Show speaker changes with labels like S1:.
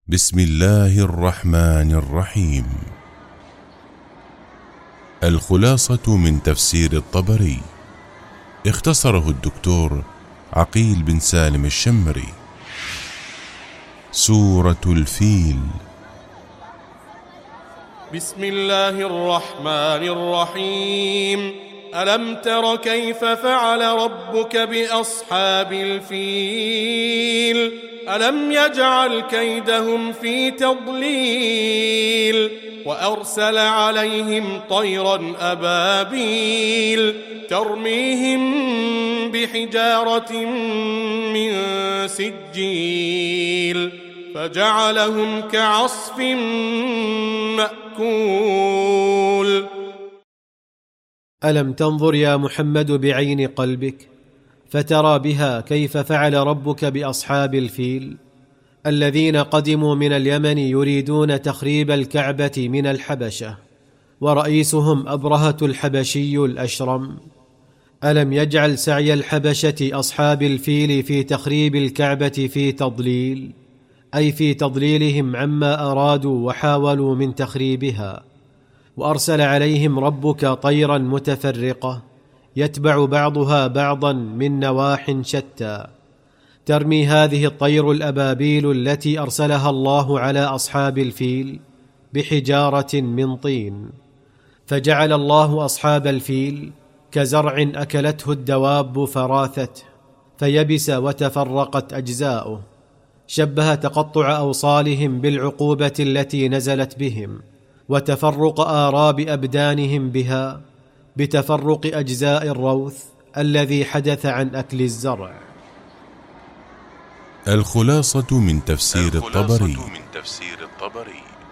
S1: بسم الله الرحمن الرحيم. الخلاصة من تفسير الطبري، اختصره الدكتور عقيل بن سالم الشمري. سورة الفيل.
S2: بسم الله الرحمن الرحيم. ألم تر كيف فعل ربك بأصحاب الفيل؟ ألم يجعل كيدهم في تضليل وأرسل عليهم طيرا أبابيل ترميهم بحجارة من سجيل فجعلهم كعصف مأكول.
S3: ألم تنظر يا محمد بعين قلبك فترى بها كيف فعل ربك بأصحاب الفيل الذين قدموا من اليمن يريدون تخريب الكعبة من الحبشة، ورئيسهم أبرهة الحبشي الأشرم. ألم يجعل سعي الحبشة أصحاب الفيل في تخريب الكعبة في تضليل، أي في تضليلهم عما أرادوا وحاولوا من تخريبها. وأرسل عليهم ربك طيرا متفرقة يتبع بعضها بعضا من نواح شتى، ترمي هذه الطير الأبابيل التي أرسلها الله على أصحاب الفيل بحجارة من طين، فجعل الله أصحاب الفيل كزرع أكلته الدواب فراثت فيبس وتفرقت أجزاؤه. شبه تقطع أوصالهم بالعقوبة التي نزلت بهم، وتفرق آراب أبدانهم بها بتفرق أجزاء الروث الذي حدث عن أكل الزرع.
S1: الخلاصة من تفسير الطبري.